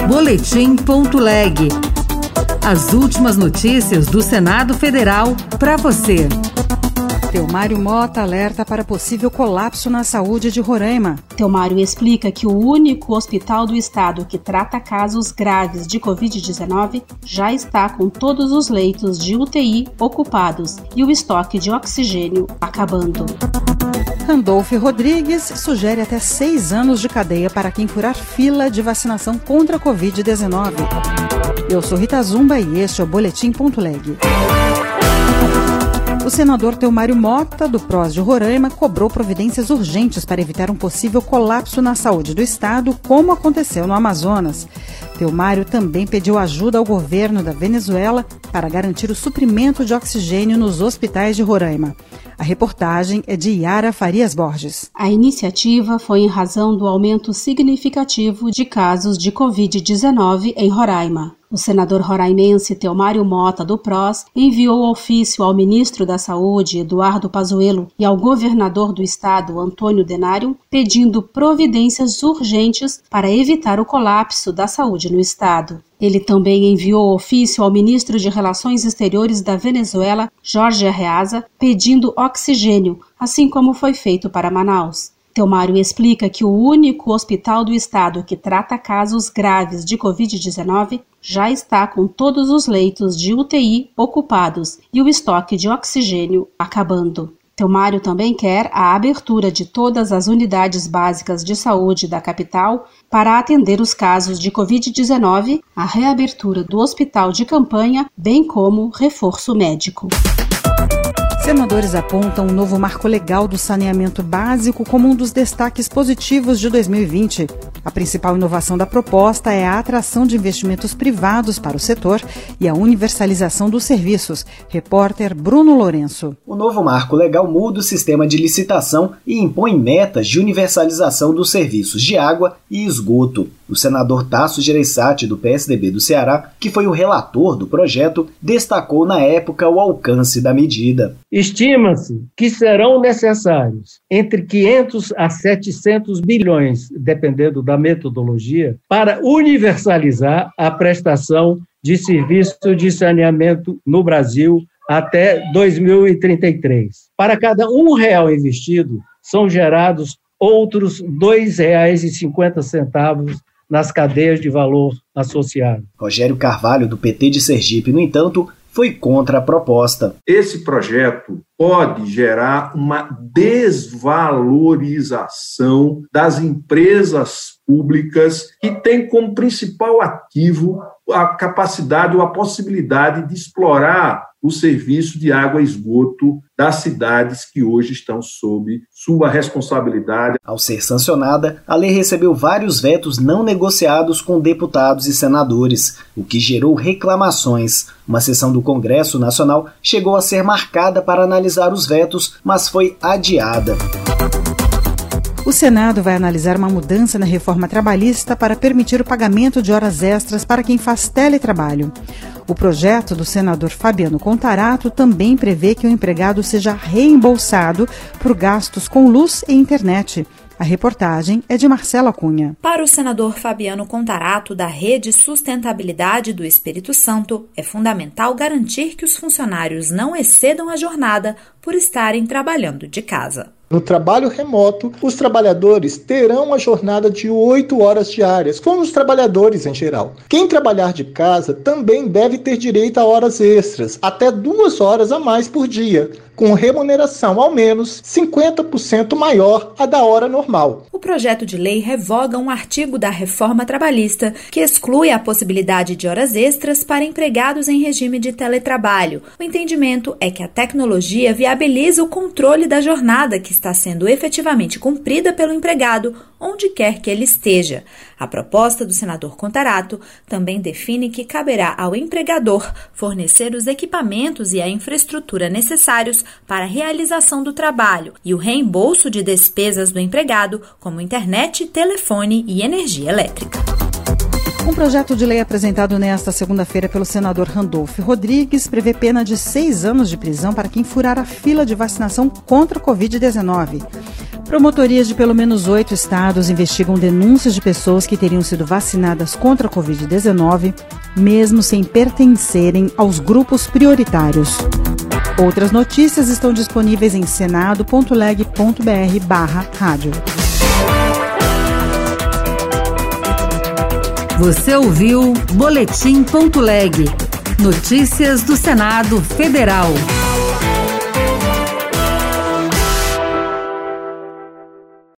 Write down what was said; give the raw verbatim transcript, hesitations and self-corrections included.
Boletim.leg. As últimas notícias do Senado Federal para você. Telmário Mota alerta para possível colapso na saúde de Roraima. Telmário explica que o único hospital do estado que trata casos graves de covid dezenove já está com todos os leitos de U T I ocupados e o estoque de oxigênio acabando. Randolph Rodrigues sugere até seis anos de cadeia para quem furar fila de vacinação contra a covid dezenove. Eu sou Rita Zumba e este é o Boletim.leg. O senador Telmário Mota, do P R O S de Roraima, cobrou providências urgentes para evitar um possível colapso na saúde do estado, como aconteceu no Amazonas. Telmário também pediu ajuda ao governo da Venezuela para garantir o suprimento de oxigênio nos hospitais de Roraima. A reportagem é de Yara Farias Borges. A iniciativa foi em razão do aumento significativo de casos de covid dezenove em Roraima. O senador roraimense Telmário Mota, do P R O S, enviou ofício ao ministro da Saúde, Eduardo Pazuello, e ao governador do estado, Antônio Denário, pedindo providências urgentes para evitar o colapso da saúde no estado. Ele também enviou ofício ao ministro de Relações Exteriores da Venezuela, Jorge Arreaza, pedindo oxigênio, assim como foi feito para Manaus. Telmário explica que o único hospital do estado que trata casos graves de covid dezenove já está com todos os leitos de U T I ocupados e o estoque de oxigênio acabando. Telmário também quer a abertura de todas as unidades básicas de saúde da capital para atender os casos de covid dezenove, a reabertura do hospital de campanha, bem como reforço médico. Senadores apontam um novo marco legal do saneamento básico como um dos destaques positivos de dois mil e vinte. A principal inovação da proposta é a atração de investimentos privados para o setor e a universalização dos serviços. Repórter Bruno Lourenço. O novo marco legal muda o sistema de licitação e impõe metas de universalização dos serviços de água e esgoto. O senador Tasso Gereissati, do P S D B do Ceará, que foi o relator do projeto, destacou na época o alcance da medida. Estima-se que serão necessários entre quinhentos a setecentos bilhões, dependendo da metodologia, para universalizar a prestação de serviço de saneamento no Brasil até dois mil e trinta e três. Para cada um real investido, são gerados outros dois reais e cinquenta centavos nas cadeias de valor associado. Rogério Carvalho, do P T de Sergipe, no entanto, foi contra a proposta. Esse projeto pode gerar uma desvalorização das empresas públicas que têm como principal ativo a capacidade ou a possibilidade de explorar o serviço de água e esgoto das cidades que hoje estão sob sua responsabilidade. Ao ser sancionada, a lei recebeu vários vetos não negociados com deputados e senadores, o que gerou reclamações. Uma sessão do Congresso Nacional chegou a ser marcada para analisar os vetos, mas foi adiada. O Senado vai analisar uma mudança na reforma trabalhista para permitir o pagamento de horas extras para quem faz teletrabalho. O projeto do senador Fabiano Contarato também prevê que o empregado seja reembolsado por gastos com luz e internet. A reportagem é de Marcela Cunha. Para o senador Fabiano Contarato, da Rede Sustentabilidade do Espírito Santo, é fundamental garantir que os funcionários não excedam a jornada por estarem trabalhando de casa. No trabalho remoto, os trabalhadores terão a jornada de oito horas diárias, como os trabalhadores em geral. Quem trabalhar de casa também deve ter direito a horas extras, até duas horas a mais por dia, com remuneração ao menos cinquenta por cento maior a da hora normal. O projeto de lei revoga um artigo da reforma trabalhista que exclui a possibilidade de horas extras para empregados em regime de teletrabalho. O entendimento é que a tecnologia viabiliza o controle da jornada que está sendo efetivamente cumprida pelo empregado, onde quer que ele esteja. A proposta do senador Contarato também define que caberá ao empregador fornecer os equipamentos e a infraestrutura necessários para a realização do trabalho e o reembolso de despesas do empregado, como internet, telefone e energia elétrica. Um projeto de lei apresentado nesta segunda-feira pelo senador Randolph Rodrigues prevê pena de seis anos de prisão para quem furar a fila de vacinação contra a covid dezenove. Promotorias de pelo menos oito estados investigam denúncias de pessoas que teriam sido vacinadas contra a covid dezenove, mesmo sem pertencerem aos grupos prioritários. Outras notícias estão disponíveis em senado ponto leg ponto br barra rádio. Você ouviu Boletim ponto leg. Notícias do Senado Federal.